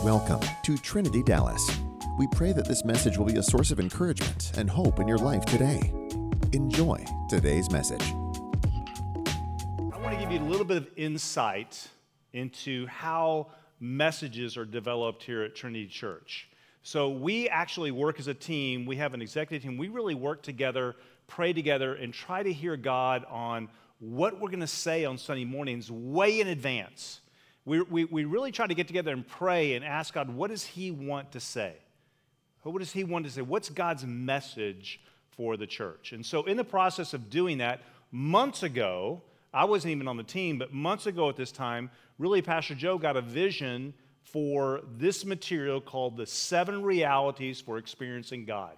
Welcome to Trinity Dallas. We pray that this message will be a source of encouragement and hope in your life today. Enjoy today's message. I want to give you a little bit of insight into how messages are developed here at Trinity Church. So we actually work as a team. We have an executive team. We really work together, pray together, and try to hear God on what we're going to say on Sunday mornings way in advance. We really try to get together and pray and ask God, what does He want to say? What does He want to say? What's God's message for the church? And so in the process of doing that, months ago, I wasn't even on the team, but months ago at this time, really Pastor Joe got a vision for this material called the 7 Realities for Experiencing God.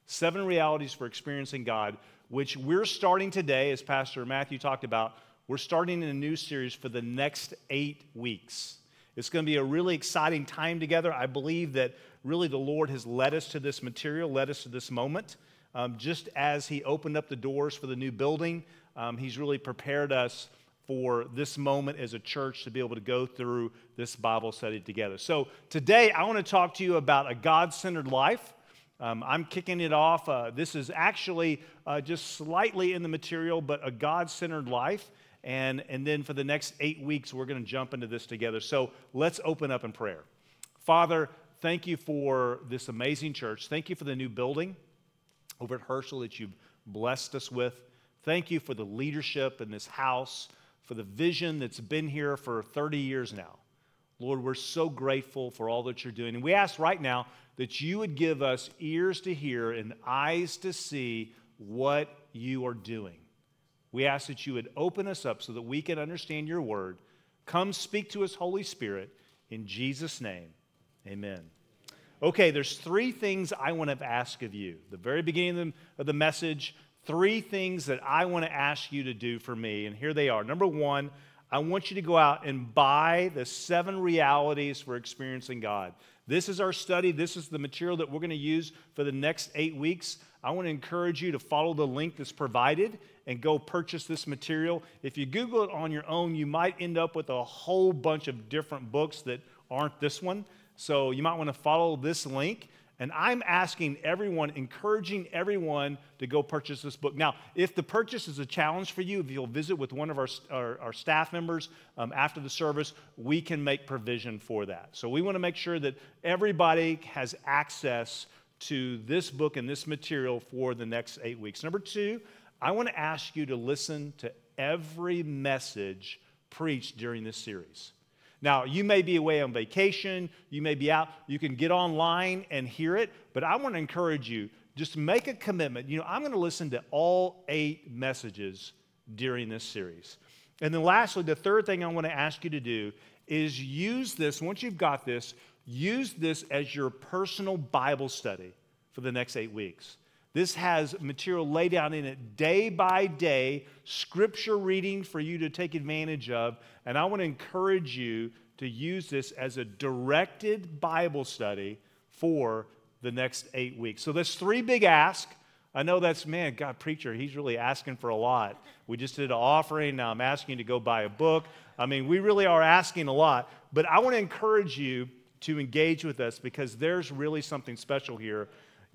7 Realities for Experiencing God, which we're starting today, as Pastor Matthew talked about. We're starting in a new series for the next 8 weeks. It's going to be a really exciting time together. I believe that really the Lord has led us to this material, led us to this moment. Just as He opened up the doors for the new building, He's really prepared us for this moment as a church to be able to go through this Bible study together. So today I want to talk to you about a God-centered life. I'm kicking it off. This is actually just slightly in the material, but a God-centered life. And then for the next 8 weeks, we're going to jump into this together. So let's open up in prayer. Father, thank you for this amazing church. Thank you for the new building over at Herschel that you've blessed us with. Thank you for the leadership in this house, for the vision that's been here for 30 years now. Lord, we're so grateful for all that you're doing. And we ask right now that you would give us ears to hear and eyes to see what you are doing. We ask that you would open us up so that we can understand your word. Come speak to us, Holy Spirit, in Jesus' name, amen. Okay, there's 3 things I want to ask of you. The very beginning of the message, 3 things that I want to ask you to do for me, and here they are. Number 1, I want you to go out and buy the 7 Realities for Experiencing God. This is our study. This is the material that we're going to use for the next 8 weeks. I want to encourage you to follow the link that's provided and go purchase this material. If you Google it on your own, you might end up with a whole bunch of different books that aren't this one. So you might want to follow this link. And I'm asking everyone, encouraging everyone to go purchase this book. Now, if the purchase is a challenge for you, if you'll visit with one of our staff members after the service, we can make provision for that. So we want to make sure that everybody has access to this book and this material for the next 8 weeks. Number 2, I want to ask you to listen to every message preached during this series. Now, you may be away on vacation, you may be out, you can get online and hear it, but I want to encourage you, just make a commitment. I'm going to listen to all 8 messages during this series. And then lastly, the third thing I want to ask you to do is use this, once you've got this, use this as your personal Bible study for the next 8 weeks. This has material laid out in it day by day, scripture reading for you to take advantage of, and I want to encourage you to use this as a directed Bible study for the next 8 weeks. So there's 3 big asks. I know that's, man, God, preacher, he's really asking for a lot. We just did an offering. Now I'm asking you to go buy a book. I mean, we really are asking a lot, but I want to encourage you to engage with us because there's really something special here.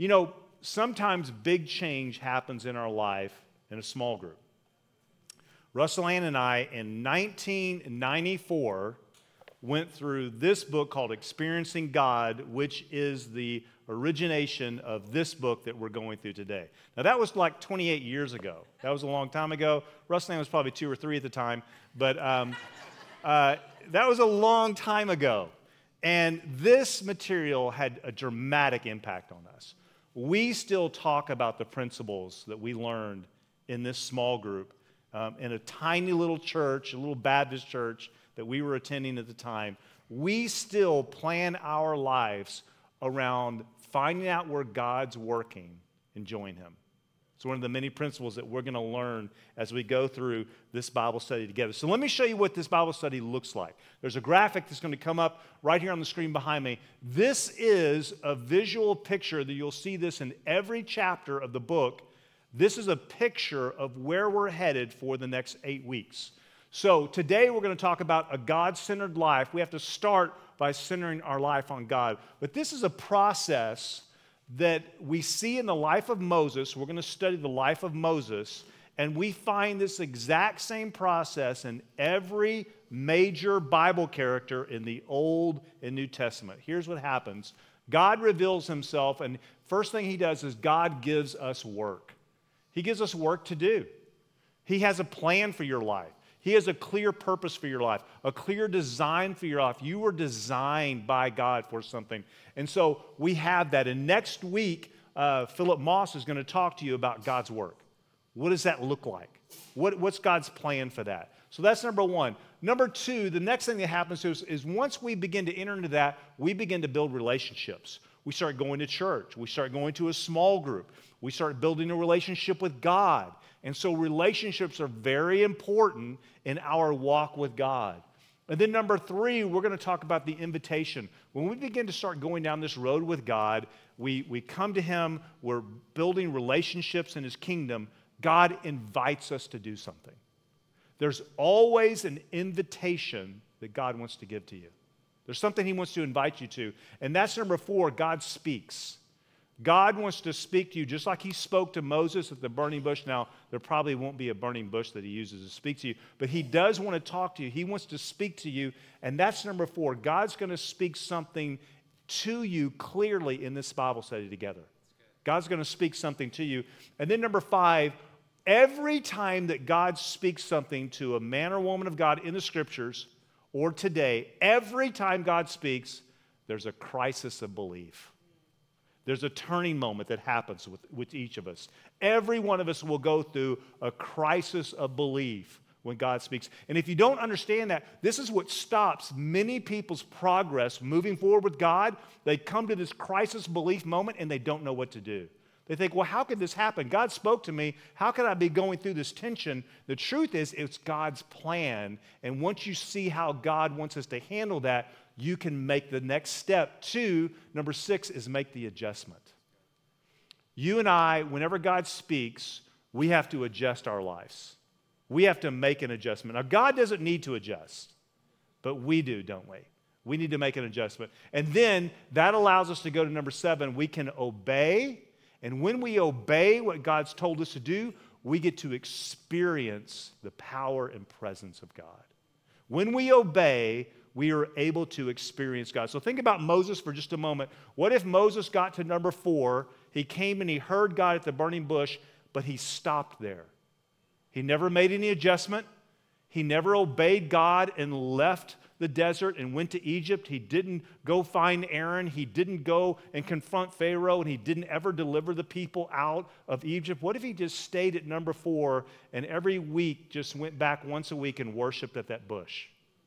Sometimes big change happens in our life in a small group. Russell Ann and I, in 1994, went through this book called Experiencing God, which is the origination of this book that we're going through today. Now, that was like 28 years ago. That was a long time ago. Russell Ann was probably 2 or 3 at the time, but that was a long time ago. And this material had a dramatic impact on us. We still talk about the principles that we learned in this small group, in a tiny little church, a little Baptist church that we were attending at the time. We still plan our lives around finding out where God's working and join Him. It's one of the many principles that we're going to learn as we go through this Bible study together. So let me show you what this Bible study looks like. There's a graphic that's going to come up right here on the screen behind me. This is a visual picture that you'll see this in every chapter of the book. This is a picture of where we're headed for the next 8 weeks. So today we're going to talk about a God-centered life. We have to start by centering our life on God. But this is a process that we see in the life of Moses. We're going to study the life of Moses, and we find this exact same process in every major Bible character in the Old and New Testament. Here's what happens. God reveals himself, and first thing he does is God gives us work. He gives us work to do. He has a plan for your life. He has a clear purpose for your life, a clear design for your life. You were designed by God for something. And so we have that. And next week, Philip Moss is going to talk to you about God's work. What does that look like? What's God's plan for that? So that's number one. Number two, the next thing that happens to us is once we begin to enter into that, we begin to build relationships. We start going to church. We start going to a small group. We start building a relationship with God. And so relationships are very important in our walk with God. And then number three, we're going to talk about the invitation. When we begin to start going down this road with God, we come to him, we're building relationships in his kingdom. God invites us to do something. There's always an invitation that God wants to give to you. There's something he wants to invite you to. And that's number four, God speaks. God wants to speak to you just like he spoke to Moses at the burning bush. Now, there probably won't be a burning bush that he uses to speak to you, but he does want to talk to you. He wants to speak to you, and that's number four. God's going to speak something to you clearly in this Bible study together. God's going to speak something to you. And then number five, every time that God speaks something to a man or woman of God in the Scriptures or today, every time God speaks, there's a crisis of belief. There's a turning moment that happens with each of us. Every one of us will go through a crisis of belief when God speaks. And if you don't understand that, this is what stops many people's progress moving forward with God. They come to this crisis belief moment and they don't know what to do. They think, well, how could this happen? God spoke to me. How could I be going through this tension? The truth is, it's God's plan. And once you see how God wants us to handle that, you can make the next step. Number six is make the adjustment. You and I, whenever God speaks, we have to adjust our lives. We have to make an adjustment. Now, God doesn't need to adjust, but we do, don't we? We need to make an adjustment. And then that allows us to go to number seven. We can obey. And when we obey what God's told us to do, we get to experience the power and presence of God. When we obey, we are able to experience God. So think about Moses for just a moment. What if Moses got to number four, he came and he heard God at the burning bush, but he stopped there. He never made any adjustment. He never obeyed God and left the desert and went to Egypt. He didn't go find Aaron. He didn't go and confront Pharaoh, and he didn't ever deliver the people out of Egypt. What if he just stayed at number four and every week just went back once a week and worshiped at that bush?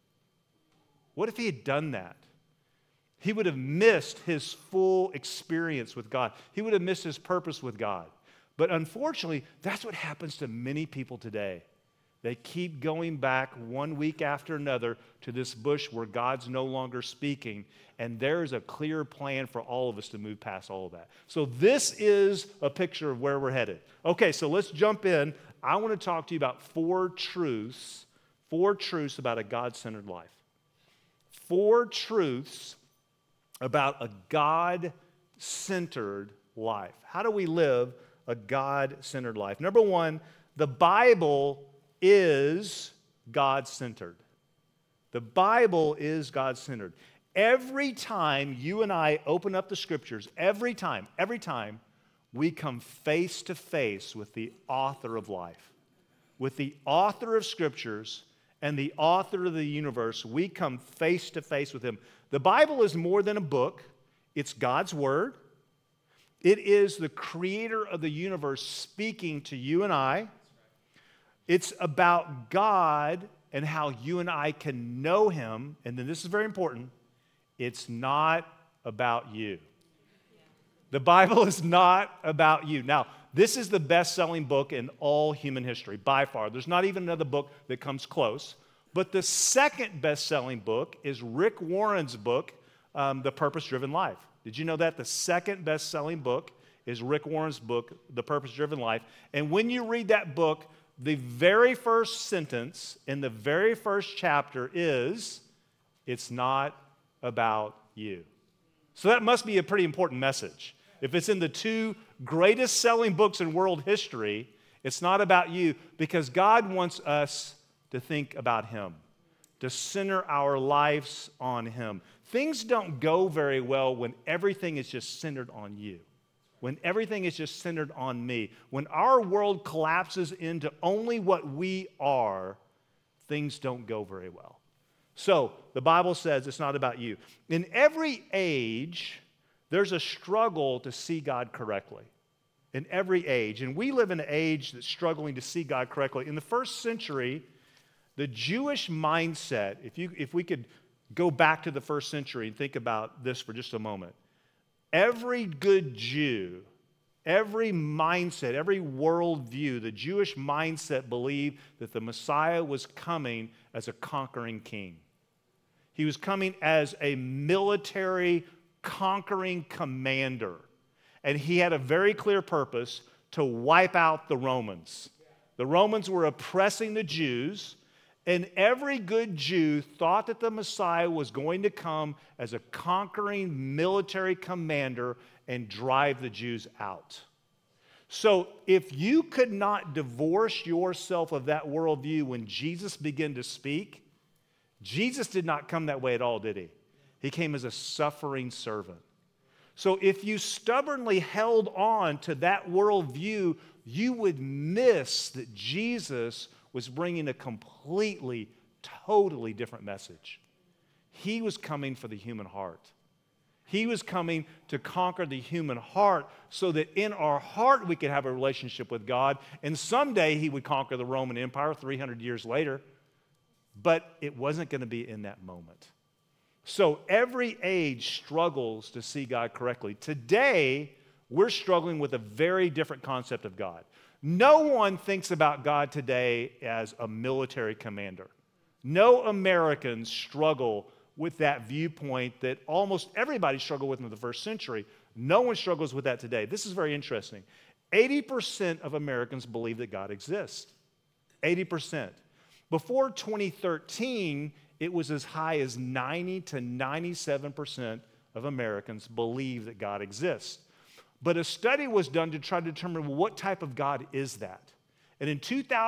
What if he had done that? He would have missed his full experience with God. He would have missed his purpose with God. But unfortunately, that's what happens to many people today. They keep going back one week after another to this bush where God's no longer speaking, and there's a clear plan for all of us to move past all of that. So this is a picture of where we're headed. Okay, so let's jump in. I want to talk to you about four truths about a God-centered life. 4 truths about a God-centered life. How do we live a God-centered life? Number one, the Bible is God-centered. The Bible is God-centered. Every time you and I open up the Scriptures, every time, we come face to face with the author of life. With the author of Scriptures and the author of the universe, we come face to face with him. The Bible is more than a book. It's God's Word. It is the creator of the universe speaking to you and I. It's about God and how you and I can know him. And then this is very important. It's not about you. The Bible is not about you. Now, this is the best-selling book in all human history, by far. There's not even another book that comes close. But the second best-selling book is Rick Warren's book, The Purpose-Driven Life. Did you know that? The second best-selling book is Rick Warren's book, The Purpose-Driven Life. And when you read that book, the very first sentence in the very first chapter is, it's not about you. So that must be a pretty important message. If it's in the two greatest selling books in world history, it's not about you, because God wants us to think about Him, to center our lives on Him. Things don't go very well when everything is just centered on you, when everything is just centered on me. When our world collapses into only what we are, things don't go very well. So the Bible says it's not about you. In every age, there's a struggle to see God correctly. In every age. And we live in an age that's struggling to see God correctly. In the first century, the Jewish mindset, if we could go back to the first century and think about this for just a moment. Every good Jew, every mindset, every worldview, the Jewish mindset believed that the Messiah was coming as a conquering king. He was coming as a military conquering commander. And he had a very clear purpose: to wipe out the Romans. The Romans were oppressing the Jews, and every good Jew thought that the Messiah was going to come as a conquering military commander and drive the Jews out. So if you could not divorce yourself of that worldview when Jesus began to speak, Jesus did not come that way at all, did he? He came as a suffering servant. So if you stubbornly held on to that worldview, you would miss that Jesus was bringing a completely, totally different message. He was coming for the human heart. He was coming to conquer the human heart so that in our heart we could have a relationship with God. And someday he would conquer the Roman Empire 300 years later. But it wasn't going to be in that moment. So every age struggles to see God correctly. Today, we're struggling with a very different concept of God. No one thinks about God today as a military commander. No Americans struggle with that viewpoint that almost everybody struggled with in the first century. No one struggles with that today. This is very interesting. 80% of Americans believe that God exists. 80%. Before 2013, it was as high as 90 to 97% of Americans believe that God exists. But a study was done to try to determine what type of God is that. And in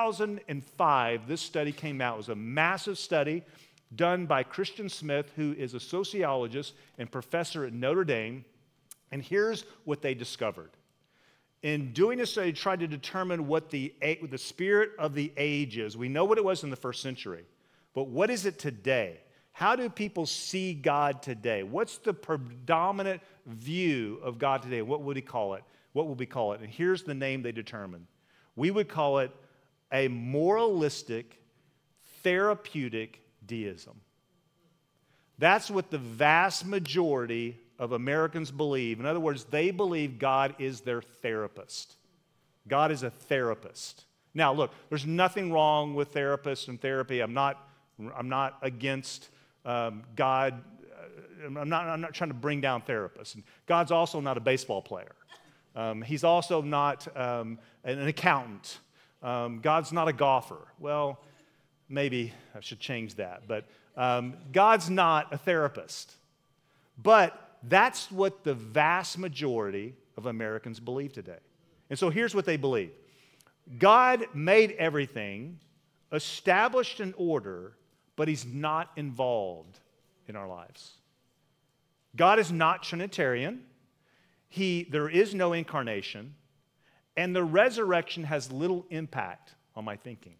2005, this study came out. It was a massive study done by Christian Smith, who is a sociologist and professor at Notre Dame. And here's what they discovered. In doing this study, tried to determine what the spirit of the age is. We know what it was in the first century, but what is it today? How do people see God today? What's the predominant view of God today? What would he call it? What would we call it? And here's the name they determined. We would call it a moralistic, therapeutic deism. That's what the vast majority of Americans believe. In other words, they believe God is their therapist. God is a therapist. Now, look, there's nothing wrong with therapists and therapy. I'm not against God. I'm not trying to bring down therapists. And God's also not a baseball player. He's also not an accountant. God's not a golfer. Well, maybe I should change that. But God's not a therapist. But that's what the vast majority of Americans believe today. And so here's what they believe. God made everything, established an order, but he's not involved in our lives. God is not Trinitarian. There is no incarnation, and the resurrection has little impact on my thinking.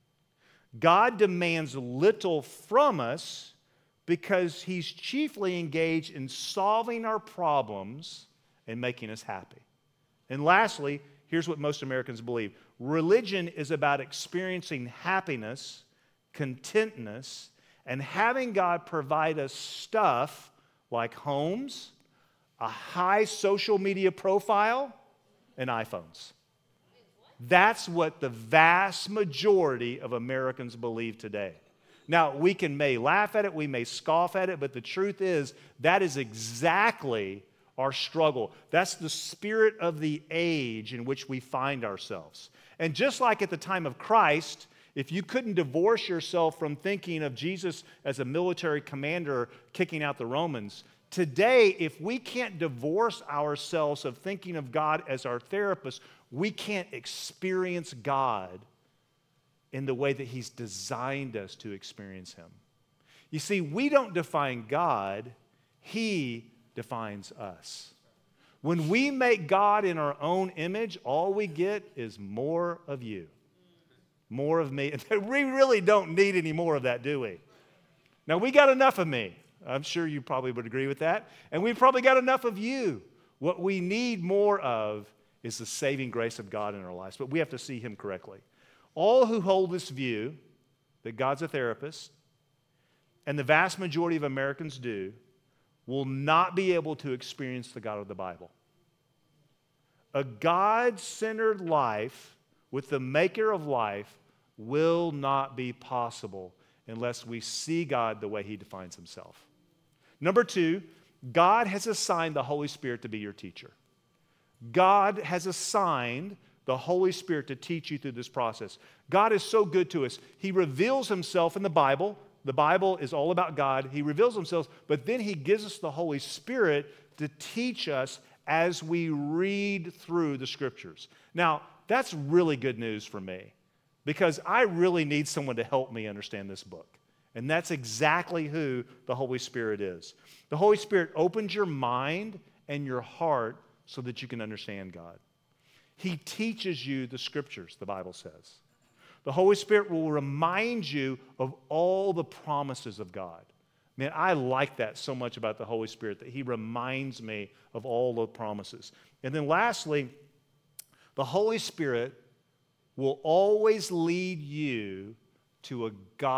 God demands little from us because he's chiefly engaged in solving our problems and making us happy. And lastly, here's what most Americans believe. Religion is about experiencing happiness, contentness, and having God provide us stuff like homes, a high social media profile, and iPhones. That's what the vast majority of Americans believe today. Now, we may laugh at it, we may scoff at it, but the truth is that is exactly our struggle. That's the spirit of the age in which we find ourselves. And just like at the time of Christ, if you couldn't divorce yourself from thinking of Jesus as a military commander kicking out the Romans, today, if we can't divorce ourselves of thinking of God as our therapist, we can't experience God in the way that He's designed us to experience Him. You see, we don't define God, He defines us. When we make God in our own image, all we get is more of you, more of me. We really don't need any more of that, do we? Now, we got enough of me. I'm sure you probably would agree with that. And we've probably got enough of you. What we need more of is the saving grace of God in our lives. But we have to see Him correctly. All who hold this view that God's a therapist, and the vast majority of Americans do, will not be able to experience the God of the Bible. A God-centered life with the maker of life will not be possible unless we see God the way He defines Himself. Number two, God has assigned the Holy Spirit to be your teacher. God has assigned the Holy Spirit to teach you through this process. God is so good to us. He reveals Himself in the Bible. The Bible is all about God. He reveals Himself, but then He gives us the Holy Spirit to teach us as we read through the Scriptures. Now, that's really good news for me because I really need someone to help me understand this book. And that's exactly who the Holy Spirit is. The Holy Spirit opens your mind and your heart so that you can understand God. He teaches you the Scriptures, the Bible says. The Holy Spirit will remind you of all the promises of God. Man, I like that so much about the Holy Spirit, that He reminds me of all the promises. And then lastly, the Holy Spirit will always lead you to a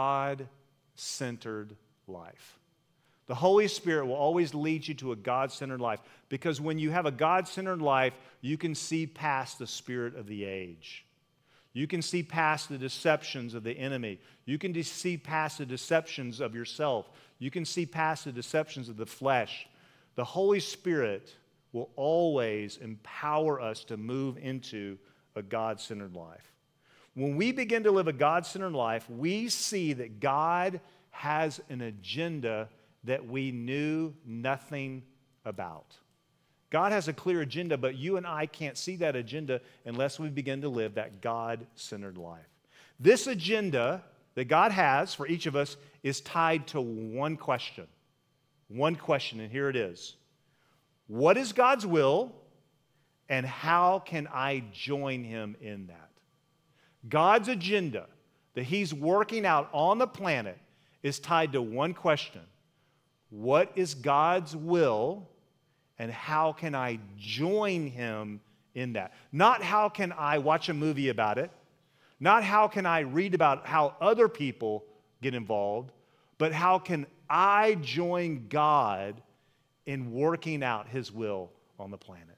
God-centered life. The Holy Spirit will always lead you to a God-centered life because when you have a God-centered life, you can see past the spirit of the age. You can see past the deceptions of the enemy. You can see past the deceptions of yourself. You can see past the deceptions of the flesh. The Holy Spirit will always empower us to move into a God-centered life. When we begin to live a God-centered life, we see that God has an agenda that we knew nothing about. God has a clear agenda, but you and I can't see that agenda unless we begin to live that God-centered life. This agenda that God has for each of us is tied to one question. One question, and here it is. What is God's will, and how can I join Him in that? God's agenda that He's working out on the planet is tied to one question. What is God's will, and how can I join Him in that? Not how can I watch a movie about it, not how can I read about how other people get involved, but how can I join God in working out His will on the planet?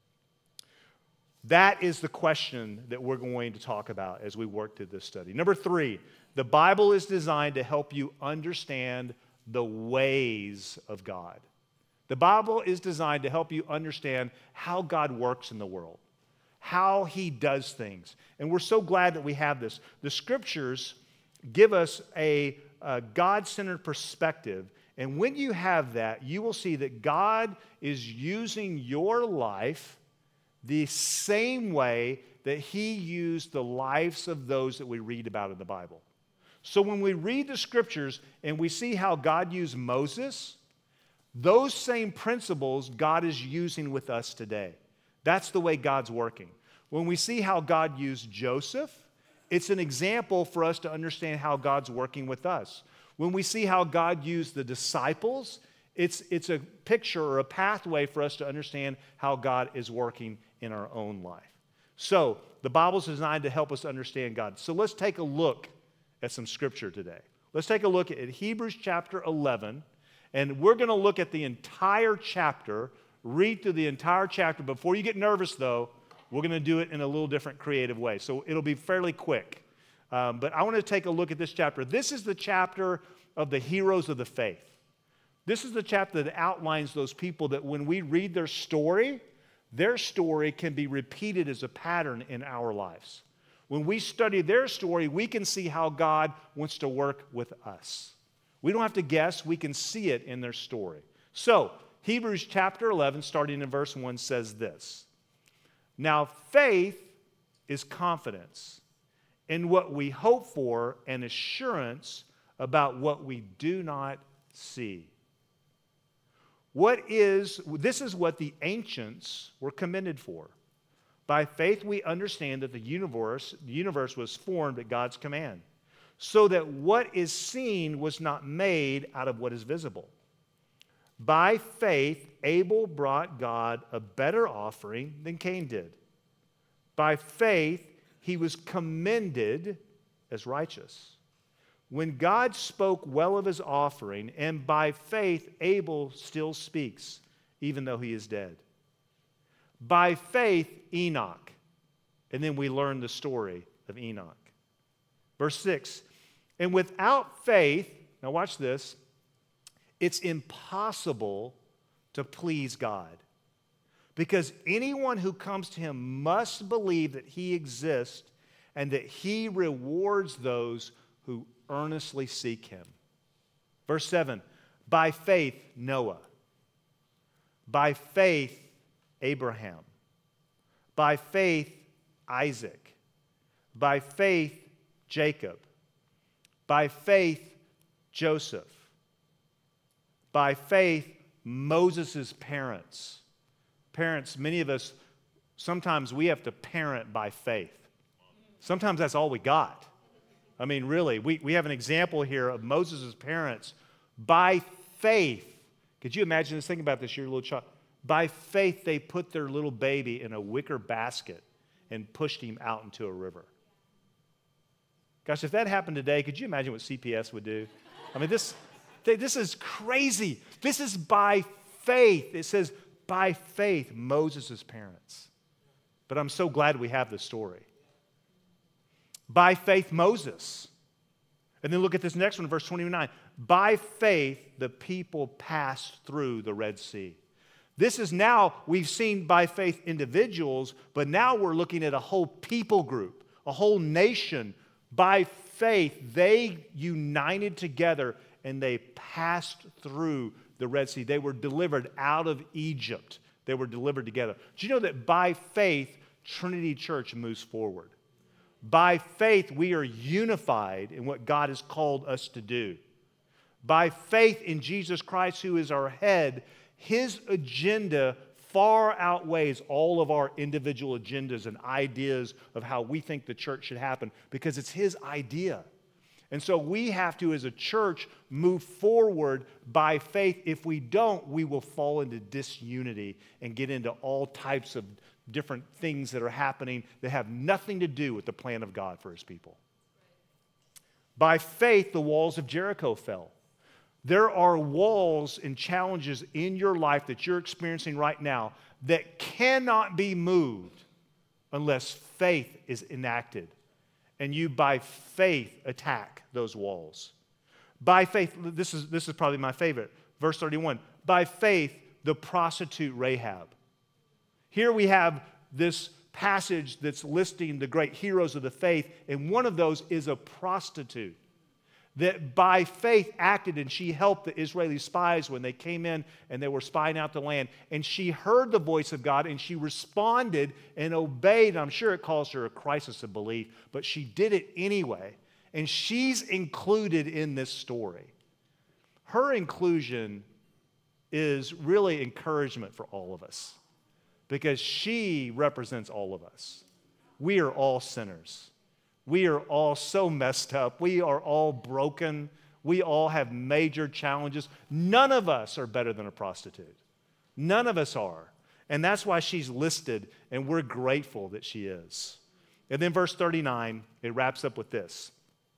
That is the question that we're going to talk about as we work through this study. Number three, the Bible is designed to help you understand the ways of God. The Bible is designed to help you understand how God works in the world, how He does things. And we're so glad that we have this. The Scriptures give us a God-centered perspective. And when you have that, you will see that God is using your life the same way that He used the lives of those that we read about in the Bible. So when we read the Scriptures and we see how God used Moses, those same principles God is using with us today. That's the way God's working. When we see how God used Joseph, it's an example for us to understand how God's working with us. When we see how God used the disciples, it's a picture or a pathway for us to understand how God is working in our own life. So the Bible's designed to help us understand God. So let's take a look at some Scripture today. Let's take a look at Hebrews chapter 11. And we're going to look at the entire chapter, read through the entire chapter. Before you get nervous, though, we're going to do it in a little different creative way. So it'll be fairly quick. But I want to take a look at this chapter. This is the chapter of the heroes of the faith. This is the chapter that outlines those people that when we read their story can be repeated as a pattern in our lives. When we study their story, we can see how God wants to work with us. We don't have to guess. We can see it in their story. So, Hebrews chapter 11, starting in verse 1, says this. Now, faith is confidence in what we hope for and assurance about what we do not see. This is what the ancients were commended for. By faith, we understand that the universe was formed at God's command, so that what is seen was not made out of what is visible. By faith, Abel brought God a better offering than Cain did. By faith, he was commended as righteous, when God spoke well of his offering, and by faith, Abel still speaks, even though he is dead. By faith, Enoch. And then we learn the story of Enoch. Verse 6, and without faith, now watch this, it's impossible to please God. Because anyone who comes to him must believe that he exists and that he rewards those who earnestly seek him. Verse 7, by faith, Noah. By faith, Abraham. By faith, Isaac. By faith, Jacob. By faith, Joseph. By faith, Moses' parents. Parents, many of us, sometimes we have to parent by faith. Sometimes that's all we got. I mean, really, we have an example here of Moses' parents. By faith, could you imagine this? Think about this, your little child. By faith, they put their little baby in a wicker basket and pushed him out into a river. Gosh, if that happened today, could you imagine what CPS would do? I mean, this is crazy. This is by faith. It says, by faith, Moses' parents. But I'm so glad we have this story. By faith, Moses. And then look at this next one, verse 29. By faith, the people passed through the Red Sea. This is now, we've seen by faith individuals, but now we're looking at a whole people group, a whole nation. By faith, they united together and they passed through the Red Sea. They were delivered out of Egypt. They were delivered together. Do you know that by faith, Trinity Church moves forward? By faith, we are unified in what God has called us to do. By faith in Jesus Christ, who is our head, his agenda far outweighs all of our individual agendas and ideas of how we think the church should happen, because it's his idea. And so we have to, as a church, move forward by faith. If we don't, we will fall into disunity and get into all types of different things that are happening that have nothing to do with the plan of God for his people. By faith, the walls of Jericho fell. There are walls and challenges in your life that you're experiencing right now that cannot be moved unless faith is enacted. And you, by faith, attack those walls. By faith, this is probably my favorite. Verse 31, by faith, the prostitute Rahab. Here we have this passage that's listing the great heroes of the faith, and one of those is a prostitute that by faith acted, and she helped the Israeli spies when they came in and they were spying out the land. And she heard the voice of God, and she responded and obeyed. I'm sure it caused her a crisis of belief, but she did it anyway. And she's included in this story. Her inclusion is really encouragement for all of us, because she represents all of us. We are all sinners. We are all so messed up. We are all broken. We all have major challenges. None of us are better than a prostitute. None of us are. And that's why she's listed, and we're grateful that she is. And then verse 39, it wraps up with this.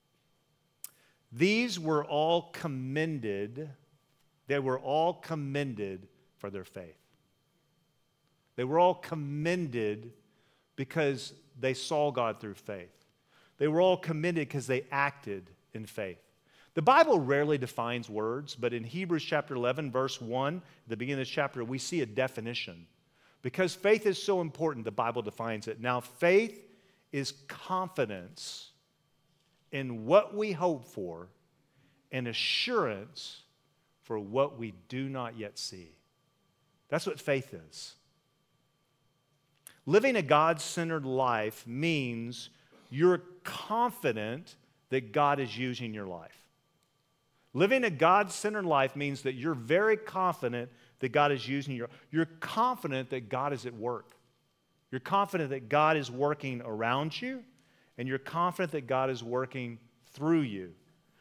These were all commended. They were all commended for their faith. They were all commended because they saw God through faith. They were all commended because they acted in faith. The Bible rarely defines words, but in Hebrews chapter 11, verse 1, at the beginning of this chapter, we see a definition. Because faith is so important, the Bible defines it. Now, faith is confidence in what we hope for and assurance for what we do not yet see. That's what faith is. Living a God-centered life means you're confident that God is using your life. Living a God-centered life means that you're very confident that God is using your life. You're confident that God is at work. You're confident that God is working around you, and you're confident that God is working through you.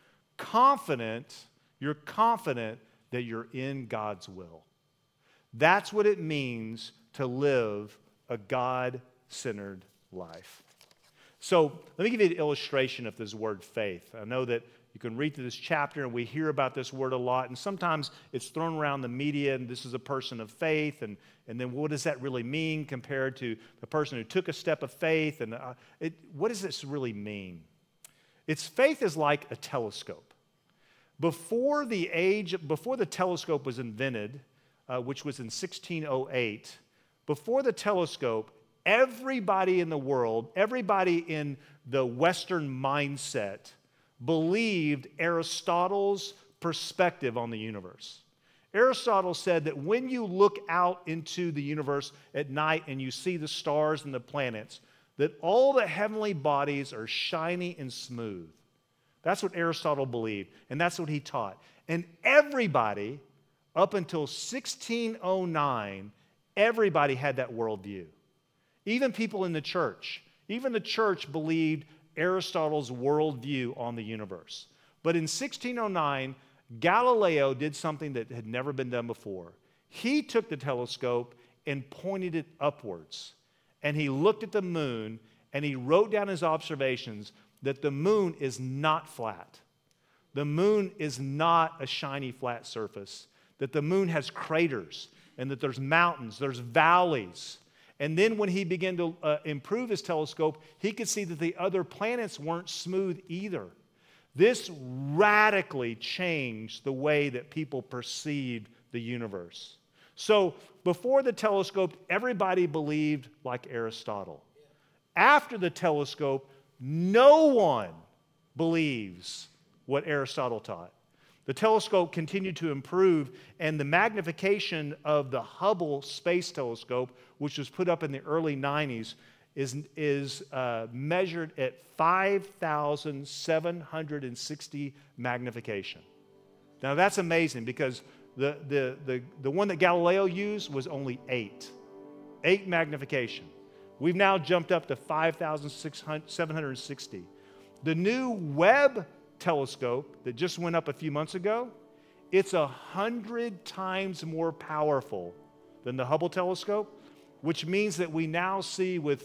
You're confident that you're in God's will. That's what it means to live a God-centered life. So let me give you an illustration of this word faith. I know that you can read through this chapter and we hear about this word a lot, and sometimes it's thrown around the media, and this is a person of faith, and then what does that really mean compared to the person who took a step of faith? And what does this really mean? Faith is like a telescope. Before the telescope was invented, which was in 1608, before the telescope, everybody in the world, everybody in the Western mindset believed Aristotle's perspective on the universe. Aristotle said that when you look out into the universe at night and you see the stars and the planets, that all the heavenly bodies are shiny and smooth. That's what Aristotle believed, and that's what he taught. And everybody, up until 1609, everybody had that worldview. Even people in the church. Even the church believed Aristotle's worldview on the universe. But in 1609, Galileo did something that had never been done before. He took the telescope and pointed it upwards. And he looked at the moon, and he wrote down his observations that the moon is not flat. The moon is not a shiny, flat surface. That the moon has craters, and that there's mountains, there's valleys. And then when he began to improve his telescope, he could see that the other planets weren't smooth either. This radically changed the way that people perceived the universe. So before the telescope, everybody believed like Aristotle. After the telescope, no one believes what Aristotle taught. The telescope continued to improve, and the magnification of the Hubble Space Telescope, which was put up in the early 90s, is measured at 5,760 magnification. Now that's amazing because the one that Galileo used was only 8 magnification. We've now jumped up to 5,760. The new Webb telescope that just went up a few months ago, it's 100 times more powerful than the Hubble telescope, which means that we now see with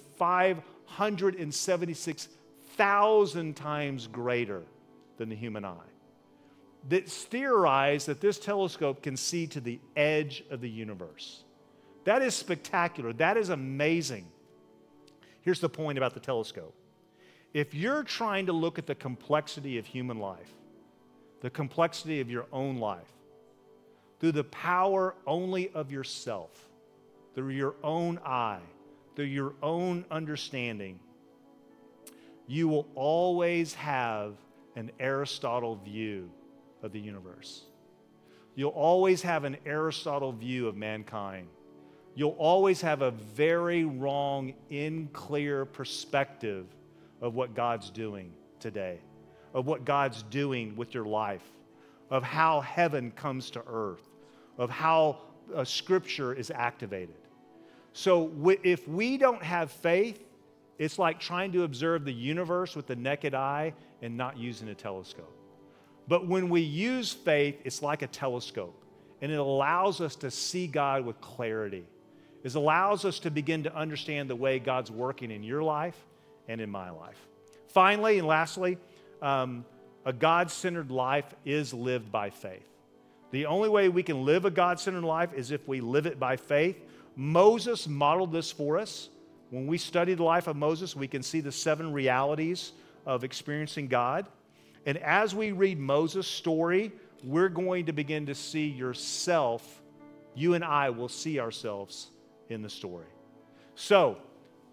576,000 times greater than the human eye. It's theorized that this telescope can see to the edge of the universe. That is spectacular. That is amazing. Here's the point about the telescope. If you're trying to look at the complexity of human life, the complexity of your own life, through the power only of yourself, through your own eye, through your own understanding, you will always have an Aristotle view of the universe. You'll always have an Aristotle view of mankind. You'll always have a very wrong, unclear perspective of what God's doing today, of what God's doing with your life, of how heaven comes to earth, of how Scripture is activated. So if we don't have faith, it's like trying to observe the universe with the naked eye and not using a telescope. But when we use faith, it's like a telescope, and it allows us to see God with clarity. It allows us to begin to understand the way God's working in your life and in my life. Finally and lastly, a God-centered life is lived by faith. The only way we can live a God-centered life is if we live it by faith. Moses modeled this for us. When we study the life of Moses, we can see the 7 realities of experiencing God. And as we read Moses' story, we're going to begin to see yourself. You and I will see ourselves in the story. So,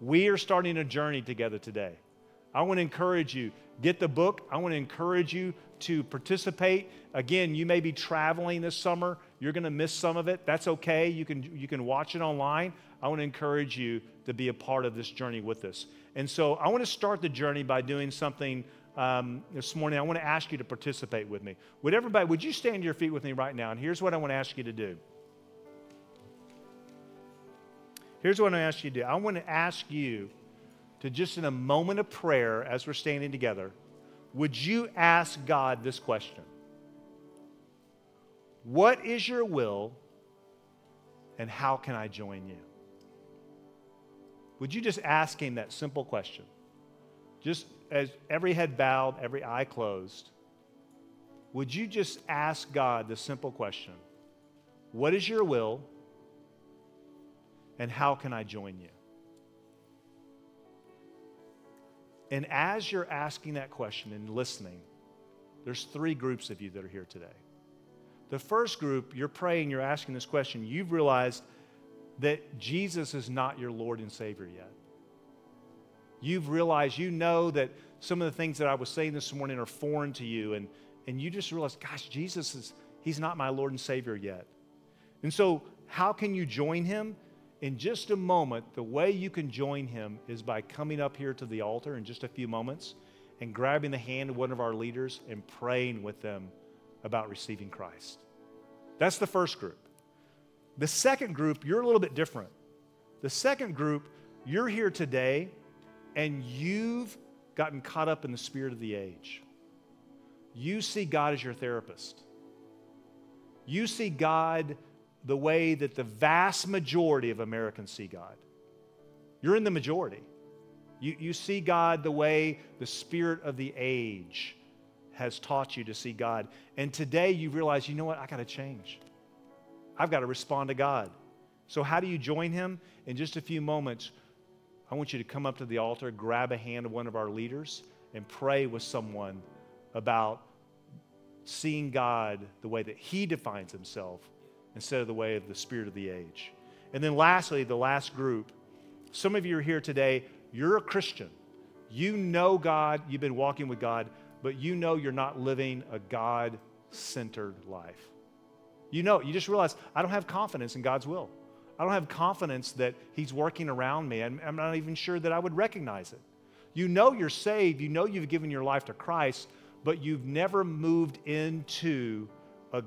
We are starting a journey together today. I want to encourage you, get the book. I want to encourage you to participate. Again, you may be traveling this summer. You're going to miss some of it. That's okay. You can watch it online. I want to encourage you to be a part of this journey with us. And so I want to start the journey by doing something this morning. I want to ask you to participate with me. Would you stand to your feet with me right now? And here's what I want to ask you to do. Here's what I ask you to do. I want to ask you to just in a moment of prayer as we're standing together, would you ask God this question? What is your will and how can I join you? Would you just ask him that simple question? Just as every head bowed, every eye closed, would you just ask God the simple question? What is your will and how can I join you? And as you're asking that question and listening, there's 3 groups of you that are here today. The first group, you're praying, you're asking this question, you've realized that Jesus is not your Lord and Savior yet. You've realized, you know that some of the things that I was saying this morning are foreign to you, and you just realize, gosh, he's not my Lord and Savior yet. And so how can you join him? In just a moment, the way you can join him is by coming up here to the altar in just a few moments and grabbing the hand of one of our leaders and praying with them about receiving Christ. That's the first group. The second group, you're a little bit different. The second group, you're here today and you've gotten caught up in the spirit of the age. You see God as your therapist. You see God the way that the vast majority of Americans see God. You're in the majority. You see God the way the spirit of the age has taught you to see God. And today you realize, you know what? I got to change. I've got to respond to God. So how do you join him? In just a few moments, I want you to come up to the altar, grab a hand of one of our leaders, and pray with someone about seeing God the way that he defines himself instead of the way of the spirit of the age. And then lastly, the last group, some of you are here today, you're a Christian. You know God, you've been walking with God, but you know you're not living a God-centered life. You just realize, I don't have confidence in God's will. I don't have confidence that he's working around me. I'm not even sure that I would recognize it. You know you're saved, you know you've given your life to Christ, but you've never moved into a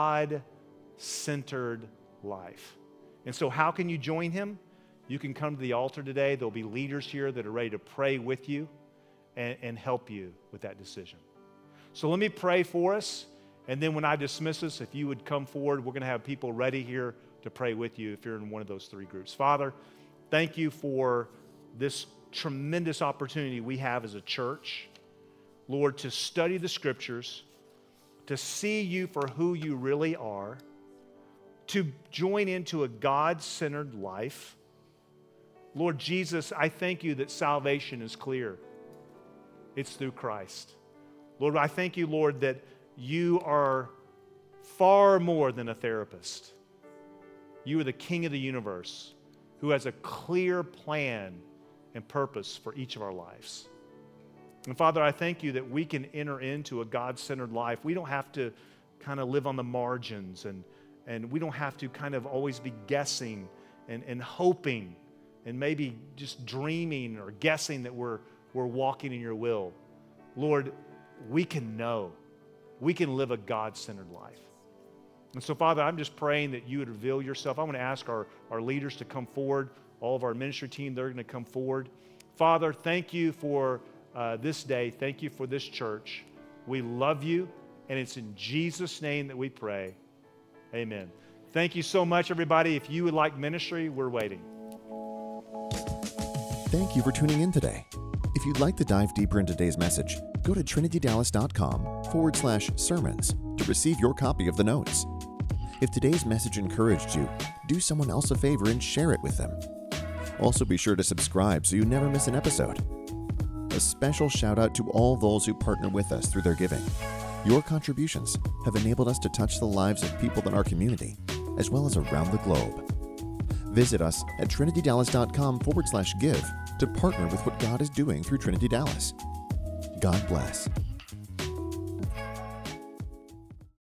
God-centered life. And so how can you join him? You can come to the altar today. There'll be leaders here that are ready to pray with you and help you with that decision. So let me pray for us, and then when I dismiss us, if you would come forward, we're going to have people ready here to pray with you if you're in one of those 3 groups. Father, thank you for this tremendous opportunity we have as a church, Lord, to study the Scriptures, to see you for who you really are, to join into a God-centered life. Lord Jesus, I thank you that salvation is clear. It's through Christ. Lord, I thank you, Lord, that you are far more than a therapist. You are the King of the universe who has a clear plan and purpose for each of our lives. And Father, I thank you that we can enter into a God-centered life. We don't have to kind of live on the margins, and we don't have to kind of always be guessing and hoping and maybe just dreaming or guessing that we're walking in your will. Lord, we can know. We can live a God-centered life. And so, Father, I'm just praying that you would reveal yourself. I want to ask our leaders to come forward. All of our ministry team, they're going to come forward. Father, thank you for this day. Thank you for this church. We love you, and it's in Jesus' name that we pray. Amen. Thank you so much, everybody. If you would like ministry, we're waiting. Thank you for tuning in today. If you'd like to dive deeper into today's message, go to trinitydallas.com/sermons to receive your copy of the notes. If today's message encouraged you, do someone else a favor and share it with them. Also be sure to subscribe so you never miss an episode. A special shout out to all those who partner with us through their giving. Your contributions have enabled us to touch the lives of people in our community, as well as around the globe. Visit us at trinitydallas.com/give to partner with what God is doing through Trinity Dallas. God bless.